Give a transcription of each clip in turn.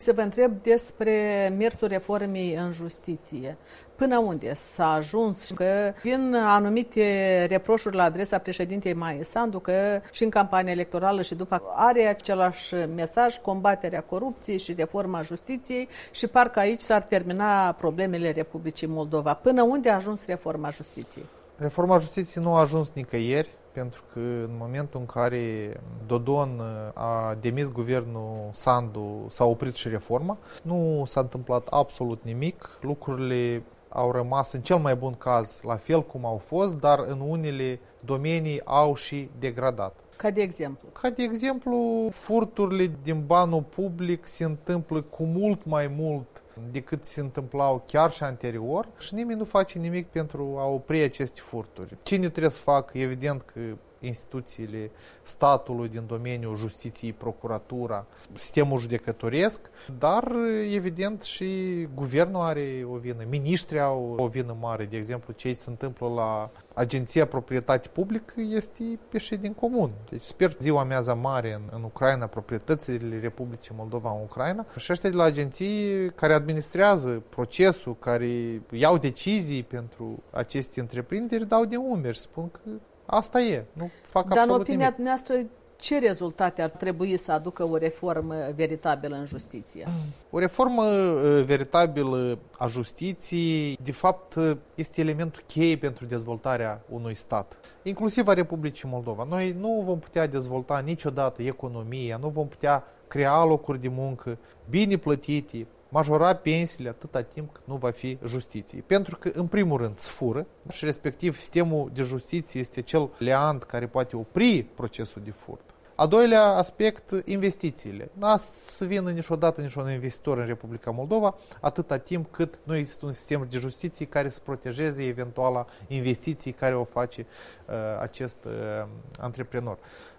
să vă întreb despre mersul reformei în justiție. Până unde s-a ajuns? Că vin anumite reproșuri la adresa președintei Maie Sandu, că și în campania electorală și după are același mesaj, combaterea corupției și reforma justiției, și parcă aici s-ar termina problemele Republicii Moldova. Până unde a ajuns reforma justiției? Reforma justiției nu a ajuns nicăieri, pentru că în momentul în care Dodon a demis guvernul Sandu, s-a oprit și reforma. Nu s-a întâmplat absolut nimic. Lucrurile au rămas în cel mai bun caz la fel cum au fost, dar în unele domenii au și degradat. Ca de exemplu? Ca de exemplu, furturile din banul public se întâmplă cu mult mai mult decât se întâmplau chiar și anterior și nimeni nu face nimic pentru a opri aceste furturi. Cine trebuie să facă? Evident că instituțiile statului din domeniul justiției, procuratura, sistemul judecătoresc, dar evident și guvernul are o vină, miniștrii au o vină mare. De exemplu, ce se întâmplă la Agenția Proprietate Publică este ieșit din comun. Deci sper ziua amiaza mare în Ucraina, proprietățile Republicii Moldova în Ucraina, și ăștia de la agenții care administrează procesul, care iau decizii pentru aceste întreprinderi, dau de umeri și spun că asta e, nu fac absolut nimic. Dar în opinia dumneavoastră, ce rezultate ar trebui să aducă o reformă veritabilă în justiție? O reformă veritabilă a justiției, de fapt, este elementul cheie pentru dezvoltarea unui stat, inclusiv a Republicii Moldova. Noi nu vom putea dezvolta niciodată economia, nu vom putea crea locuri de muncă bine plătite, majora pensiile atâta timp cât nu va fi justiție. Pentru că, în primul rând, îți fură și respectiv sistemul de justiție este cel leant care poate opri procesul de furt. A doilea aspect, investițiile. Nu să vină niciodată niciun investitor în Republica Moldova atâta timp cât nu există un sistem de justiție care să protejeze eventuala investiții care o face acest antreprenor.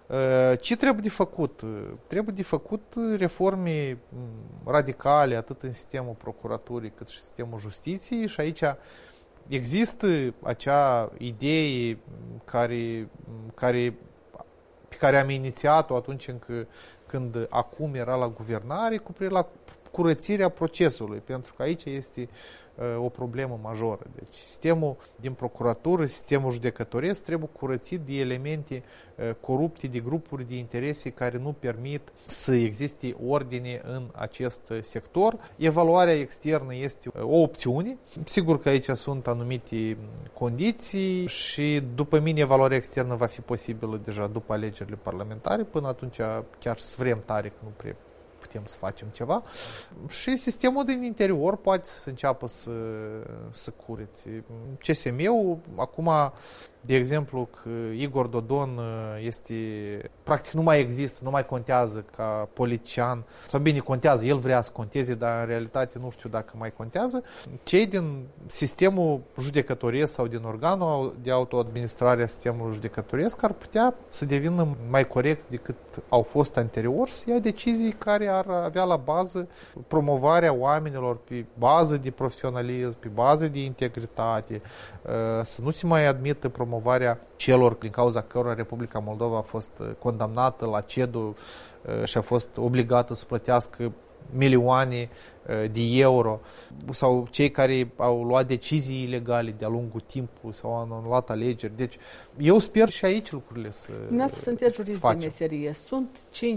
Ce trebuie de făcut? Trebuie de făcut reforme radicale atât în sistemul procuraturii cât și în sistemul justiției și aici există acea idee pe care am inițiat-o atunci când acum era la guvernare cu privire la curățirea procesului, pentru că aici este o problemă majoră. Deci sistemul din procuratură, sistemul judecătoresc trebuie curățit de elemente corupte, de grupuri de interese care nu permit să existe ordine în acest sector. Evaluarea externă este o opțiune. Sigur că aici sunt anumite condiții și după mine evaluarea externă va fi posibilă deja după alegerile parlamentare. Până atunci chiar să vrem tare că nu prea putem să facem ceva. Și sistemul din interior poate să înceapă să curețe. CSM-ul, acum, de exemplu, că Igor Dodon este, practic nu mai există, nu mai contează ca politician, sau bine contează, el vrea să conteze, dar în realitate nu știu dacă mai contează. Cei din sistemul judecătoresc sau din organul de autoadministrare a sistemului judecătoresc ar putea să devină mai corecți decât au fost anterior, să ia decizii care ar avea la bază promovarea oamenilor pe bază de profesionalism, pe bază de integritate, să nu se mai admită promovarea celor din cauza cărora Republica Moldova a fost condamnată la CEDU și a fost obligată să plătească milioane de euro, sau cei care au luat decizii ilegale de-a lungul timpului sau au anulat alegeri. Deci eu sper și aici lucrurile să sunteți jurist de meserie. Sunt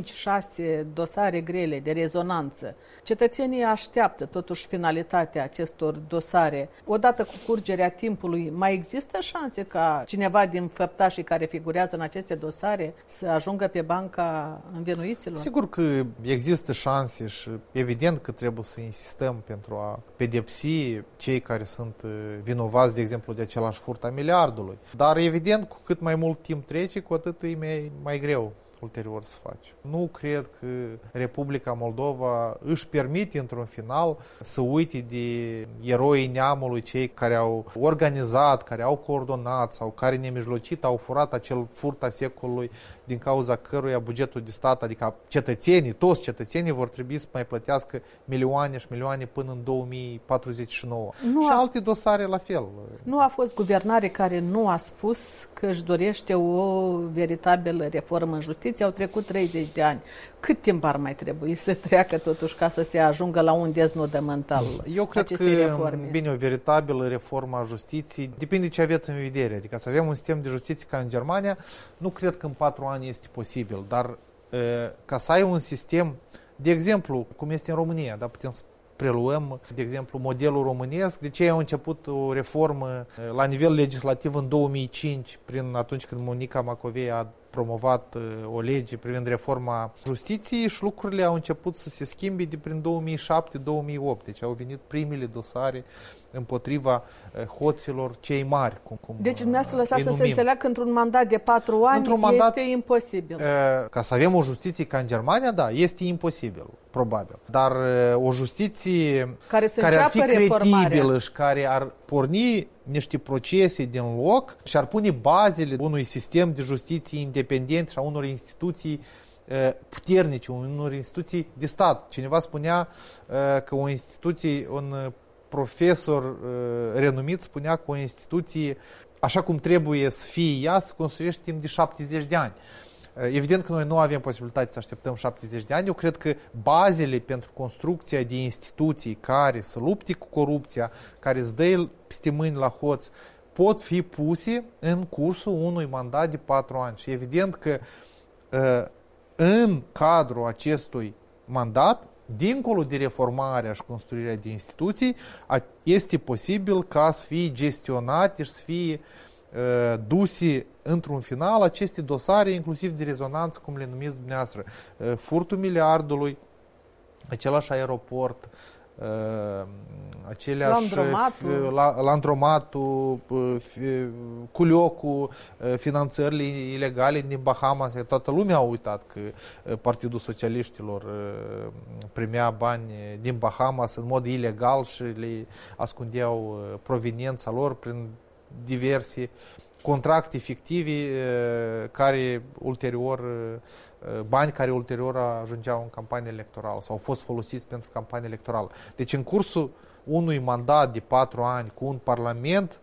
5-6 dosare grele de rezonanță. Cetățenii așteaptă totuși finalitatea acestor dosare. Odată cu curgerea timpului, mai există șanse ca cineva din făptașii care figurează în aceste dosare să ajungă pe banca învinuiților? Sigur că există șanse și evident că trebuie să insistăm pentru a pedepsi cei care sunt vinovați, de exemplu, de același furt a miliardului. Dar evident, cu cât mai mult timp trece, cu atât e mai greu ulterior să faci. Nu cred că Republica Moldova își permite într-un final să uite de eroii neamului, cei care au organizat, care au coordonat sau care nemijlocit au furat acel furt a secolului din cauza căruia bugetul de stat, adică cetățenii, toți cetățenii vor trebui să mai plătească milioane și milioane până în 2049. Și alte dosare la fel. Nu a fost guvernare care nu a spus că își dorește o veritabilă reformă în justiție, justiție, au trecut 30 de ani. Cât timp ar mai trebui să treacă totuși ca să se ajungă la un deznodământal? Eu cred că, reforme? Bine, o veritabilă reformă a justiției depinde de ce aveți în vedere. Adică să avem un sistem de justiție ca în Germania, nu cred că în 4 ani este posibil, dar ca să ai un sistem, de exemplu, cum este în România, da, putem să preluăm, de exemplu, modelul românesc. De ce au început o reformă la nivel legislativ în 2005, atunci când Monica Macovei a promovat o lege privind reforma justiției și lucrurile au început să se schimbe de prin 2007-2008. Deci au venit primele dosare împotriva hoților cei mari. Deci dumneavoastră lăsați să se înțeleagă că într-un mandat de 4 ani este imposibil. Ca să avem o justiție ca în Germania, da, este imposibil, probabil. Dar o justiție care ar fi credibilă și care ar porni niște procese din loc și ar pune bazele unui sistem de justiție independent și a unor instituții puternice, unor instituții de stat. Cineva spunea că o instituție, un profesor renumit spunea că o instituție, așa cum trebuie să fie ea, să construiește timp de 70 de ani. Evident că noi nu avem posibilitatea să așteptăm 70 de ani. Eu cred că bazele pentru construcția de instituții care să lupte cu corupția, care îți dă peste mâini la hoț, pot fi puse în cursul unui mandat de 4 ani. Și evident că în cadrul acestui mandat, dincolo de reformarea și construirea de instituții, este posibil ca să fie gestionate și să fie duse într-un final aceste dosare, inclusiv de rezonanță, cum le numiți dumneavoastră. Furtul miliardului, același aeroport, aceleași Landromatul, Culiocul, finanțările ilegale din Bahamas. Toată lumea a uitat că Partidul Socialiștilor primea bani din Bahamas în mod ilegal și le ascundeau proveniența lor prin diverse contracte fictive bani care ulterior ajungeau în campanie electorală sau au fost folosiți pentru campanie electorală. Deci în cursul unui mandat de 4 ani cu un parlament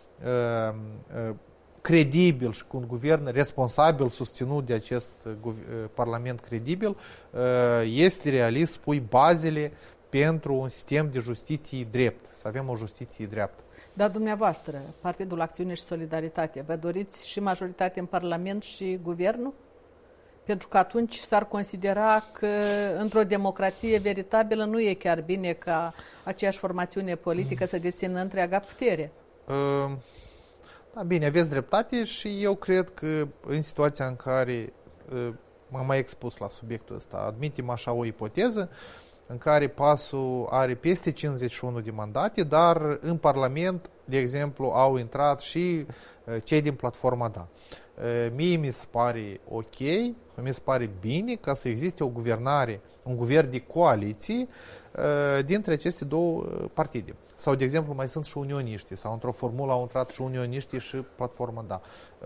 credibil și cu un guvern responsabil susținut de acest parlament credibil, este realist să pui bazele pentru un sistem de justiție drept, să avem o justiție dreaptă. Dar dumneavoastră, Partidul Acțiune și Solidaritate, vă doriți și majoritate în Parlament și Guvernul? Pentru că atunci s-ar considera că într-o democrație veritabilă nu e chiar bine ca aceeași formațiune politică să dețină întreaga putere. Da, bine, aveți dreptate și eu cred că în situația în care m-am mai expus la subiectul ăsta, admitem așa o ipoteză, în care PAS-ul are peste 51 de mandate, dar în Parlament, de exemplu, au intrat și cei din platforma DA. Mie mi se pare ok, mi se pare bine ca să existe o guvernare, un guvern de coaliție dintre aceste două partide. Sau, de exemplu, mai sunt și unioniștii, sau într-o formulă au intrat și unioniștii și platforma DA.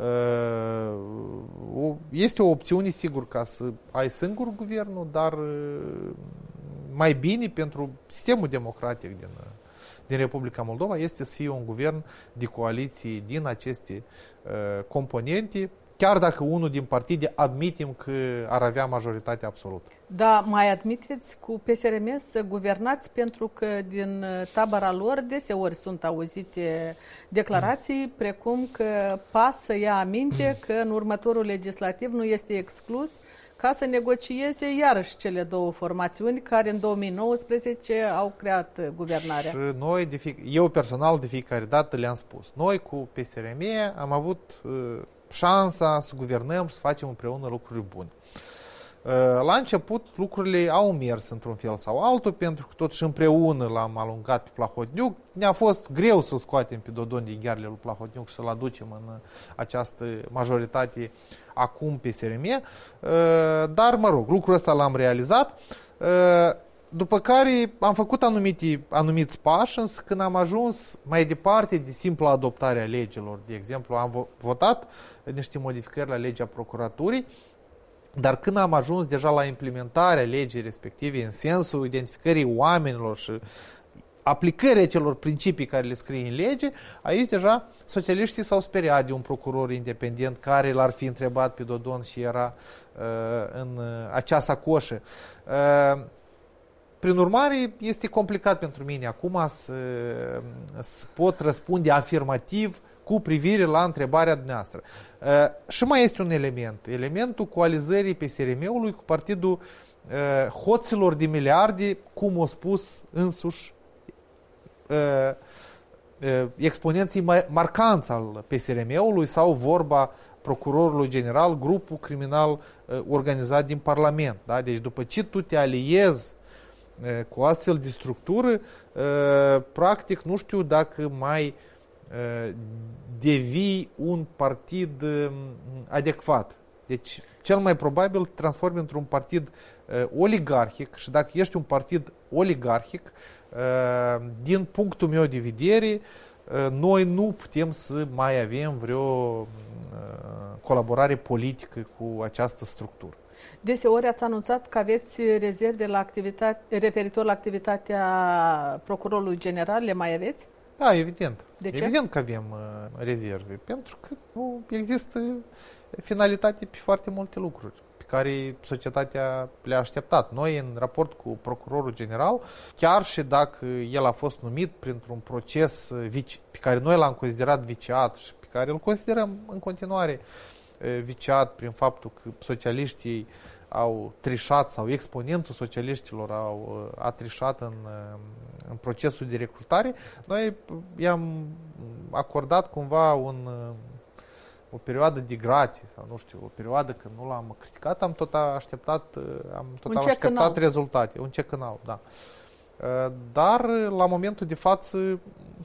Este o opțiune, sigur, ca să ai singur guvernul, dar mai bine pentru sistemul democratic din Republica Moldova este să fie un guvern de coaliție din aceste componente, chiar dacă unul din partide admitem că ar avea majoritate absolută. Da, mai admiteți cu PSRM să guvernați, pentru că din tabăra lor deseori sunt auzite declarații precum că PAS să ia aminte că în următorul legislativ nu este exclus ca să negocieze iarăși cele două formațiuni care în 2019 au creat guvernarea. Și noi, eu personal, de fiecare dată le-am spus, noi cu PSRM am avut șansa să guvernăm, să facem împreună lucruri bune. La început lucrurile au mers într-un fel sau altul, pentru că totuși împreună l-am alungat pe Plahotniuc. Ne-a fost greu să-l scoatem pe Dodon din ghearele lui Plahotniuc și să-l aducem în această majoritate acum PSRM. Dar, mă rog, lucrul ăsta l-am realizat. După care am făcut anumiți pași, însă când am ajuns mai departe de simpla adoptare a legilor, de exemplu, am votat niște modificări la legea procuraturii, dar când am ajuns deja la implementarea legii respective în sensul identificării oamenilor și aplicării acelor principii care le scrie în lege, aici deja socialiștii s-au speriat de un procuror independent care l-ar fi întrebat pe Dodon și era în acea sacoșă. Prin urmare, este complicat pentru mine acum să pot răspunde afirmativ cu privire la întrebarea dumneavoastră. Și mai este un element, elementul coalizării PSRM-ului cu partidul hoților de miliarde, cum a spus însuși exponenții marcanți al PSRM-ului sau vorba procurorului general, grupul criminal organizat din Parlament. Da? Deci după ce tu te aliezi cu astfel de structură, practic nu știu dacă mai devii un partid adecvat. Deci cel mai probabil te transformi într-un partid oligarhic și dacă ești un partid oligarhic, din punctul meu de vedere, noi nu putem să mai avem vreo colaborare politică cu această structură. Deseori ați anunțat că aveți rezerve la referitor la activitatea procurorului general, le mai aveți? Da, evident. De ce? Evident că avem rezerve, pentru că nu există finalitate pe foarte multe lucruri pe care societatea le-a așteptat. Noi, în raport cu procurorul general, chiar și dacă el a fost numit printr-un proces pe care noi l-am considerat viciat și pe care îl considerăm în continuare viciat prin faptul că socialiștii au trișat sau exponentul socialiștilor a trișat în procesul de recrutare, noi i-am acordat cumva o perioadă de grație sau nu știu, o perioadă când nu l-am criticat, am tot așteptat rezultate, un cec în alb, da. Dar la momentul de față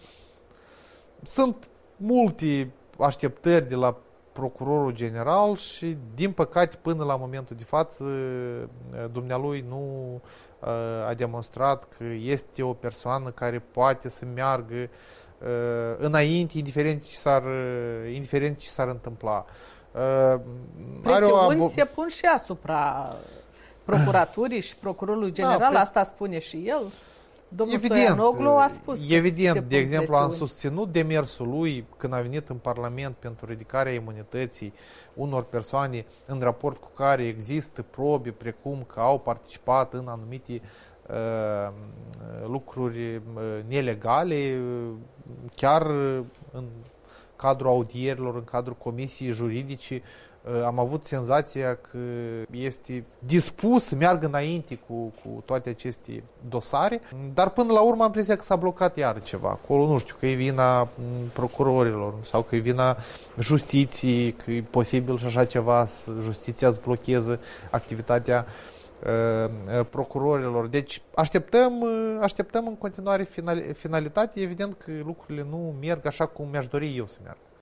sunt multe așteptări de la procurorul general și, din păcate, până la momentul de față, dumnealui nu a demonstrat că este o persoană care poate să meargă înainte, indiferent ce s-ar întâmpla. Presiuni se pun și asupra procuraturii și procurorului general, asta spune și el. Domnul Stoianoglu a spus evident, de exemplu, am susținut demersul lui când a venit în Parlament pentru ridicarea imunității unor persoane în raport cu care există probe precum că au participat în anumite lucruri nelegale, chiar în cadrul audierilor, în cadrul comisiei juridice, am avut senzația că este dispus să meargă înainte cu toate aceste dosare, dar până la urmă am impresia că s-a blocat iar ceva. Acolo nu știu, că e vina procurorilor sau că e vina justiției, că e posibil și așa ceva, justiția îți blocheze activitatea procurorilor. Deci așteptăm în continuare finalitate. Evident că lucrurile nu merg așa cum mi-aș dori eu să meargă.